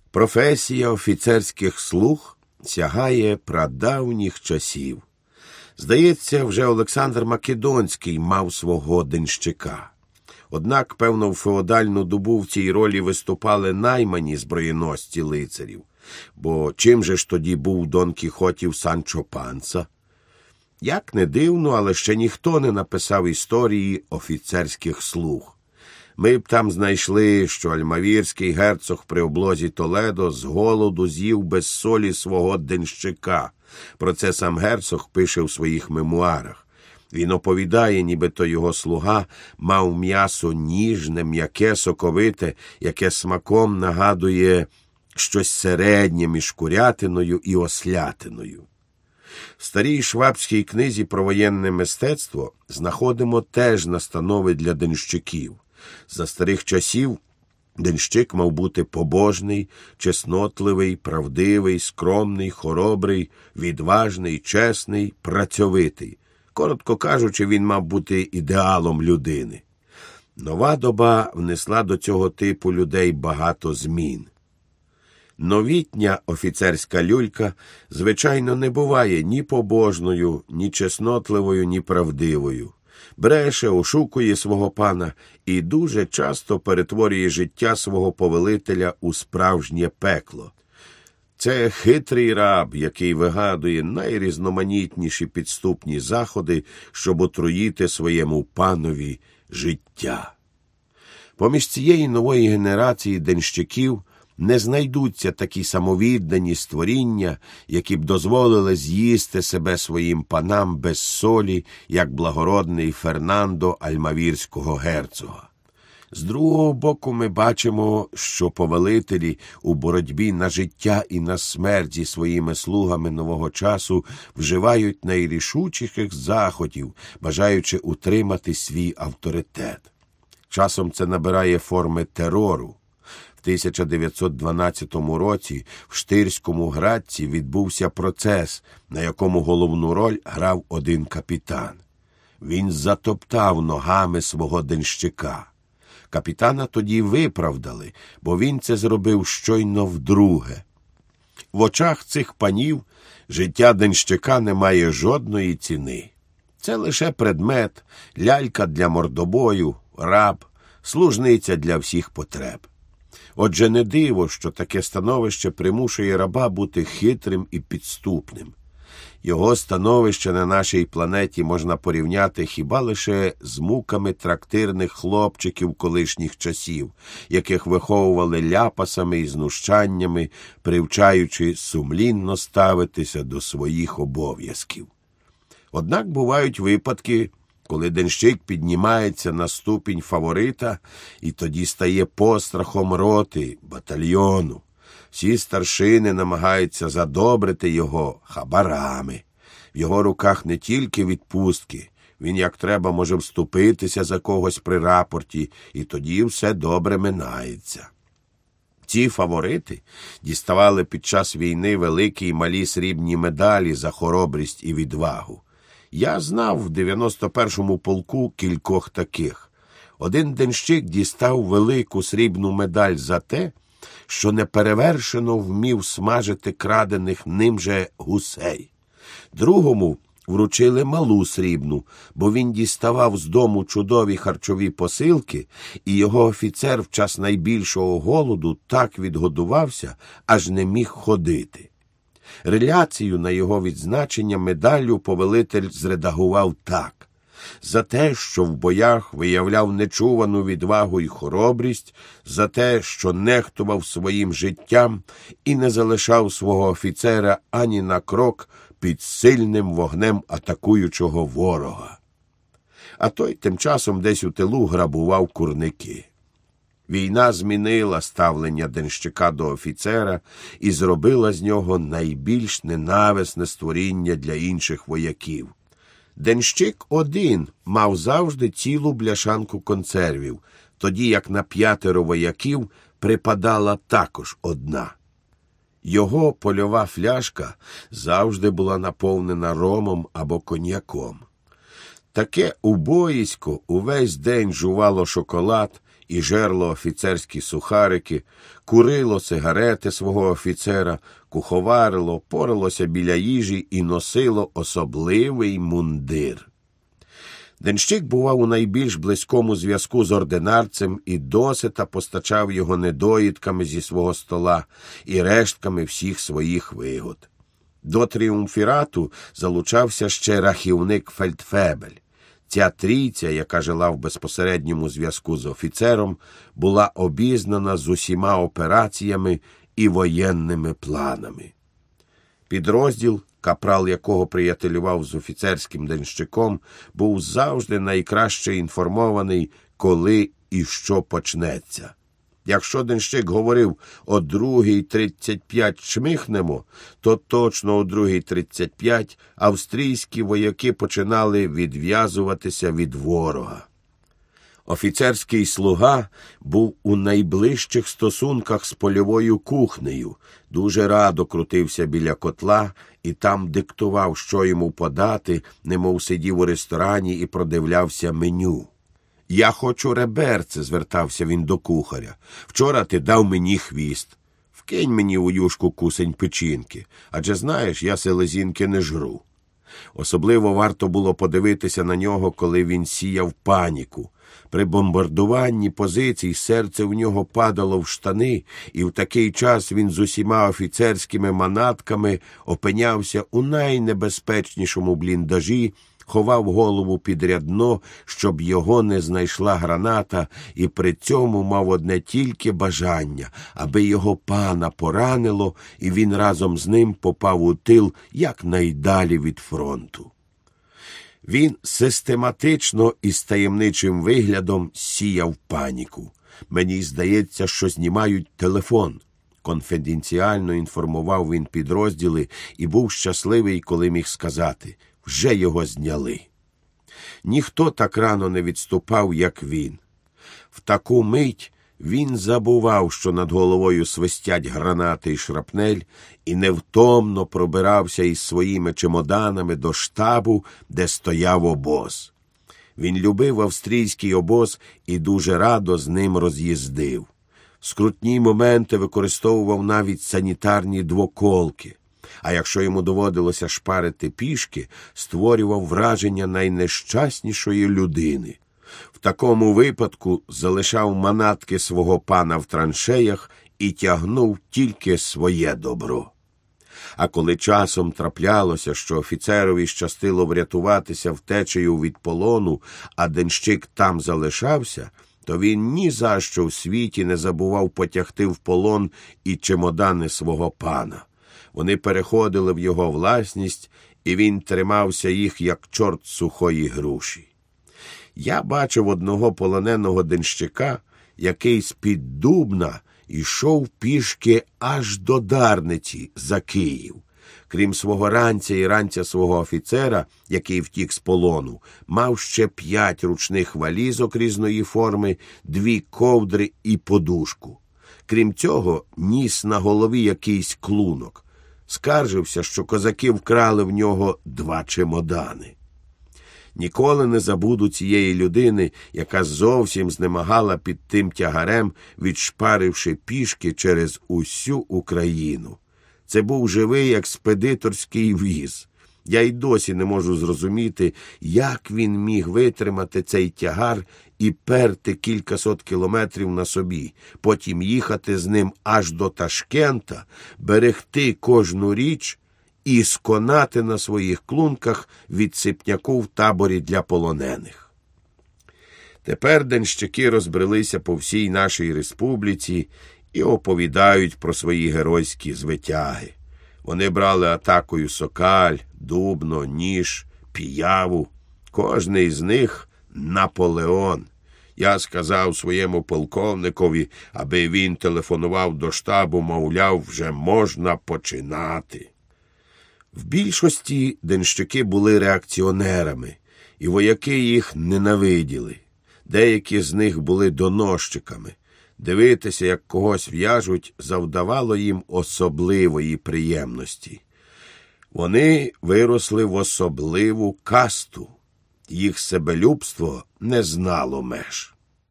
Професія офіцерських слуг сягає прадавніх часів. Здається, вже Олександр Македонський мав свого денщика. Однак, певно, в феодальну добу в цій ролі виступали наймані зброєносці лицарів. Бо чим же ж тоді був Дон Кіхотів Санчо Панса? Як не дивно, але ще ніхто не написав історії офіцерських слуг. Ми б там знайшли, що альмавірський герцог при облозі Толедо з голоду з'їв без солі свого денщика. Про це сам герцог пише в своїх мемуарах. Він оповідає, нібито його слуга мав м'ясо ніжне, м'яке, соковите, яке смаком нагадує щось середнє між курятиною і ослятиною. В старій швабській книзі про воєнне мистецтво знаходимо теж настанови для денщиків. За старих часів денщик мав бути побожний, чеснотливий, правдивий, скромний, хоробрий, відважний, чесний, працьовитий. Коротко кажучи, він мав бути ідеалом людини. Нова доба внесла до цього типу людей багато змін. Новітня офіцерська люлька, звичайно, не буває ні побожною, ні чеснотливою, ні правдивою. Бреше, ошукує свого пана і дуже часто перетворює життя свого повелителя у справжнє пекло. Це хитрий раб, який вигадує найрізноманітніші підступні заходи, щоб отруїти своєму панові життя. Поміж цієї нової генерації денщиків не знайдуться такі самовіддані створіння, які б дозволили з'їсти себе своїм панам без солі, як благородний Фернандо альмавірського герцога. З другого боку ми бачимо, що повелителі у боротьбі на життя і на смерть зі своїми слугами нового часу вживають найрішучіших заходів, бажаючи утримати свій авторитет. Часом це набирає форми терору. В 1912 році в Штирському Градці відбувся процес, на якому головну роль грав один капітан. Він затоптав ногами свого денщика. Капітана тоді виправдали, бо він це зробив щойно вдруге. В очах цих панів життя денщика не має жодної ціни. Це лише предмет, лялька для мордобою, раб, служниця для всіх потреб. Отже, не диво, що таке становище примушує раба бути хитрим і підступним. Його становище на нашій планеті можна порівняти хіба лише з муками трактирних хлопчиків колишніх часів, яких виховували ляпасами і знущаннями, привчаючи сумлінно ставитися до своїх обов'язків. Однак бувають випадки, коли денщик піднімається на ступінь фаворита і тоді стає пострахом роти, батальйону. Всі старшини намагаються задобрити його хабарами. В його руках не тільки відпустки, він як треба може вступитися за когось при рапорті, і тоді все добре минається. Ці фаворити діставали під час війни великі й малі срібні медалі за хоробрість і відвагу. Я знав в 91-му полку кількох таких. Один денщик дістав велику срібну медаль за те, що неперевершено вмів смажити крадених ним же гусей. Другому вручили малу срібну, бо він діставав з дому чудові харчові посилки, і його офіцер в час найбільшого голоду так відгодувався, аж не міг ходити. Реляцію на його відзначення медаллю повелитель зредагував так. За те, що в боях виявляв нечувану відвагу й хоробрість, за те, що нехтував своїм життям і не залишав свого офіцера ані на крок під сильним вогнем атакуючого ворога. А той тим часом десь у тилу грабував курники. Війна змінила ставлення денщика до офіцера і зробила з нього найбільш ненависне створіння для інших вояків. Денщик один мав завжди цілу бляшанку консервів, тоді як на 5 вояків припадала також одна. Його польова фляжка завжди була наповнена ромом або коньяком. Таке убоїсько увесь день жувало шоколад і жерло офіцерські сухарики, курило сигарети свого офіцера, куховарило, поралося біля їжі і носило особливий мундир. Денщик бував у найбільш близькому зв'язку з ординарцем і досита постачав його недоїдками зі свого стола і рештками всіх своїх вигод. До тріумфірату залучався ще рахівник Фельдфебель. Ця трійця, яка жила в безпосередньому зв'язку з офіцером, була обізнана з усіма операціями і воєнними планами. Підрозділ, капрал якого приятелював з офіцерським денщиком, був завжди найкраще інформований, коли і що почнеться. Якщо денщик говорив «о 2:35 чмихнемо», то точно о 2:35 австрійські вояки починали відв'язуватися від ворога. Офіцерський слуга був у найближчих стосунках з польовою кухнею, дуже радо крутився біля котла і там диктував, що йому подати, немов сидів у ресторані і продивлявся меню. «Я хочу реберце», – звертався він до кухаря. «Вчора ти дав мені хвіст. Вкинь мені у юшку кусень печінки, адже, знаєш, я селезінки не жру». Особливо варто було подивитися на нього, коли він сіяв паніку. При бомбардуванні позицій серце в нього падало в штани, і в такий час він з усіма офіцерськими манатками опинявся у найнебезпечнішому бліндажі, ховав голову під рядно, щоб його не знайшла граната, і при цьому мав одне тільки бажання, аби його пана поранило, і він разом з ним попав у тил якнайдалі від фронту. Він систематично і з таємничим виглядом сіяв паніку. «Мені здається, що знімають телефон». Конфіденціально інформував він підрозділи і був щасливий, коли міг сказати «вже його зняли». Ніхто так рано не відступав, як він. В таку мить він забував, що над головою свистять гранати й шрапнель, і невтомно пробирався із своїми чемоданами до штабу, де стояв обоз. Він любив австрійський обоз і дуже радо з ним роз'їздив. В скрутні моменти використовував навіть санітарні двоколки, а якщо йому доводилося шпарити пішки, створював враження найнещаснішої людини. В такому випадку залишав манатки свого пана в траншеях і тягнув тільки своє добро. А коли часом траплялося, що офіцерові щастило врятуватися втечею від полону, а денщик там залишався, то він ні за що в світі не забував потягти в полон і чемодани свого пана. Вони переходили в його власність, і він тримався їх, як чорт сухої груші. Я бачив одного полоненого денщика, який з-під Дубна йшов пішки аж до Дарниці за Київ. Крім свого ранця і ранця свого офіцера, який втік з полону, мав ще 5 ручних валізок різної форми, 2 ковдри і подушку. Крім цього, ніс на голові якийсь клунок. Скаржився, що козаки вкрали в нього 2 чемодани. Ніколи не забуду цієї людини, яка зовсім знемагала під тим тягарем, відшпаривши пішки через усю Україну. Це був живий експедиторський віз. Я й досі не можу зрозуміти, як він міг витримати цей тягар і перти кількасот кілометрів на собі, потім їхати з ним аж до Ташкента, берегти кожну річ і сконати на своїх клунках відсипняку в таборі для полонених. Тепер денщики розбрелися по всій нашій республіці і оповідають про свої геройські звитяги. Вони брали атакою Сокаль, Дубно, Ніж, Піяву. Кожний з них – Наполеон. Я сказав своєму полковникові, аби він телефонував до штабу, мовляв, вже можна починати. В більшості денщики були реакціонерами, і вояки їх ненавиділи. Деякі з них були доносчиками. Дивитися, як когось в'яжуть, завдавало їм особливої приємності. Вони виросли в особливу касту. Їх себелюбство не знало меж.